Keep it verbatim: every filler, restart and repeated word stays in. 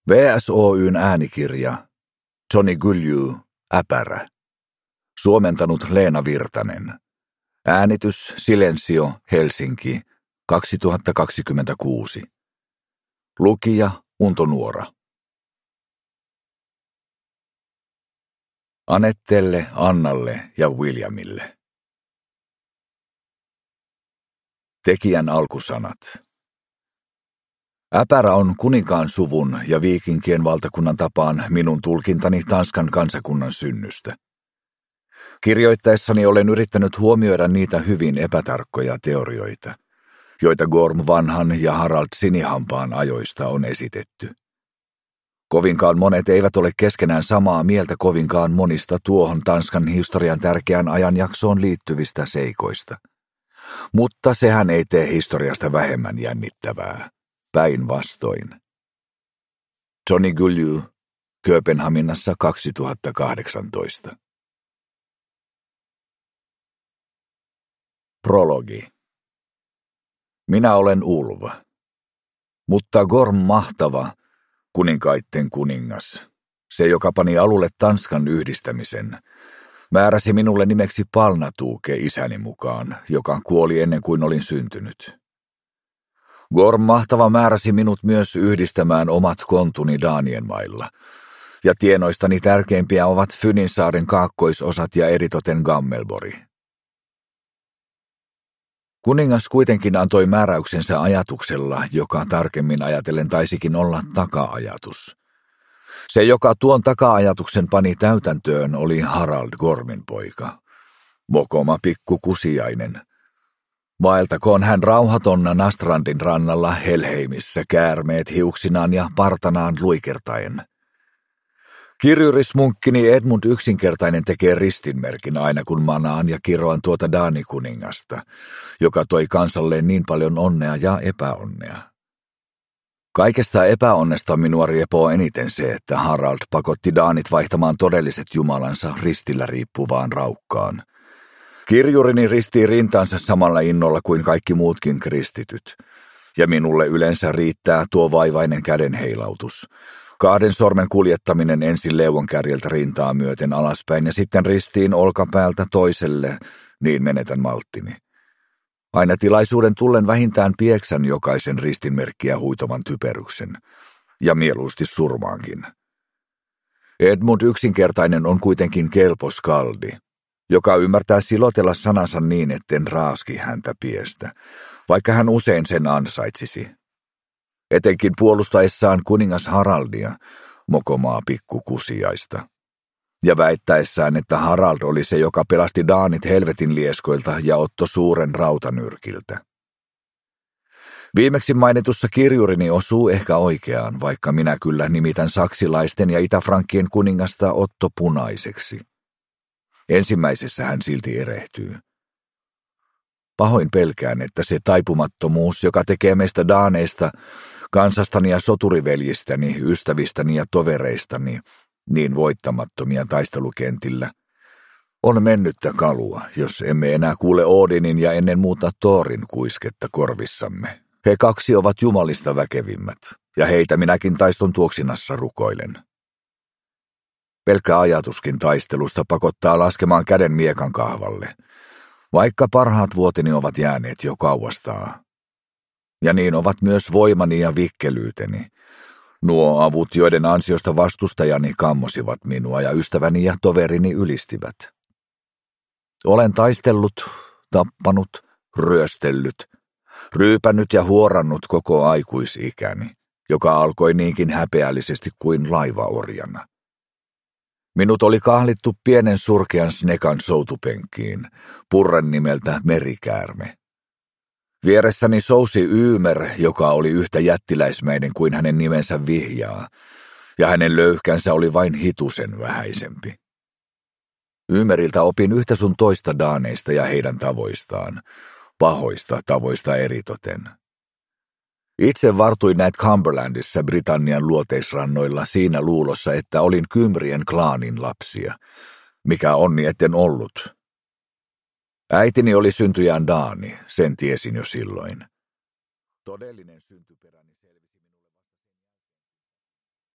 V S O:n äänikirja Johnny Gylju, Äpärä. Suomentanut Leena Virtanen. Äänitys Silensio, Helsinki, kaksituhattakaksikymmentäkuusi. Lukija Unto Nuora. Anettelle, Annalle ja Williamille. Tekijän alkusanat. Äpärä on kuninkaan suvun ja viikinkien valtakunnan tapaan minun tulkintani Tanskan kansakunnan synnystä. Kirjoittaessani olen yrittänyt huomioida niitä hyvin epätarkkoja teorioita, joita Gorm vanhan ja Harald Sinihampaan ajoista on esitetty. Kovinkaan monet eivät ole keskenään samaa mieltä kovinkaan monista tuohon Tanskan historian tärkeään ajanjaksoon liittyvistä seikoista. Mutta sehän ei tee historiasta vähemmän jännittävää. Päinvastoin. Johnny Gylju, Kööpenhaminassa kaksituhattakahdeksantoista. Prologi. Minä olen Ulva. Mutta Gorm mahtava, kuninkaitten kuningas, se joka pani alulle Tanskan yhdistämisen, määräsi minulle nimeksi Palnatuke isäni mukaan, joka kuoli ennen kuin olin syntynyt. Gorm mahtava määräsi minut myös yhdistämään omat kontuni Daanien mailla, ja tienoistani tärkeimpiä ovat Fyninsaaren kaakkoisosat ja eritoten Gammelborg. Kuningas kuitenkin antoi määräyksensä ajatuksella, joka tarkemmin ajatellen taisikin olla taka-ajatus. Se, joka tuon taka-ajatuksen pani täytäntöön, oli Harald Gormin poika, mokoma pikku kusiainen. Vaeltakoon hän rauhatonna Nastrandin rannalla Helheimissä käärmeet hiuksinaan ja partanaan luikertaen. Kirjurismunkkini Edmund yksinkertainen tekee ristinmerkin aina kun manaan ja kiroan tuota Daanikuningasta, joka toi kansalleen niin paljon onnea ja epäonnea. Kaikesta epäonnesta minua riepoo eniten se, että Harald pakotti Daanit vaihtamaan todelliset jumalansa ristillä riippuvaan raukkaan. Kirjurini ristii rintaansa samalla innolla kuin kaikki muutkin kristityt, ja minulle yleensä riittää tuo vaivainen kädenheilautus. Kahden sormen kuljettaminen ensin leuankärjeltä rintaa myöten alaspäin ja sitten ristiin olkapäältä toiselle, niin menetän malttini. Aina tilaisuuden tullen vähintään pieksän jokaisen ristinmerkkiä huitoman typeryksen, ja mieluusti surmaankin. Edmund yksinkertainen on kuitenkin kelpo skaldi, joka ymmärtää silotella sanansa niin, etten raaski häntä piestä, vaikka hän usein sen ansaitsisi. Etenkin puolustaessaan kuningas Haraldia, mokomaa pikkukusiaista, ja väittäessään, että Harald oli se, joka pelasti Daanit helvetin lieskoilta ja Otto suuren rautanyrkiltä. Viimeksi mainitussa kirjurini osuu ehkä oikeaan, vaikka minä kyllä nimitän saksilaisten ja itäfrankkien kuningasta Otto punaiseksi. Ensimmäisessä hän silti erehtyy. Pahoin pelkään, että se taipumattomuus, joka tekee meistä daaneista, kansastani ja soturiveljistäni, ystävistäni ja tovereistani, niin voittamattomia taistelukentillä, on mennyttä kalua, jos emme enää kuule Oodinin ja ennen muuta Thorin kuisketta korvissamme. He kaksi ovat jumalista väkevimmät, ja heitä minäkin taiston tuoksinassa rukoilen. Pelkkä ajatuskin taistelusta pakottaa laskemaan käden miekan kahvalle, vaikka parhaat vuoteni ovat jääneet jo kauastaa. Ja niin ovat myös voimani ja vikkelyyteni, nuo avut, joiden ansiosta vastustajani kammosivat minua ja ystäväni ja toverini ylistivät. Olen taistellut, tappanut, ryöstellyt, ryypännyt ja huorannut koko aikuisikäni, joka alkoi niinkin häpeällisesti kuin laivaorjana. Minut oli kahlittu pienen surkean snekan soutupenkkiin, purren nimeltä Merikäärme. Vieressäni sousi Yymer, joka oli yhtä jättiläismäinen kuin hänen nimensä vihjaa, ja hänen löyhkänsä oli vain hitusen vähäisempi. Yymeriltä opin yhtä sun toista daaneista ja heidän tavoistaan, pahoista tavoista eritoten. Itse vartuin näet Cumberlandissa Britannian luoteisrannoilla siinä luulossa, että olin Kymrien klaanin lapsia, mikä onni etten ollut. Äitini oli syntyjään daani, sen tiesin jo silloin. Todellinen syntyperä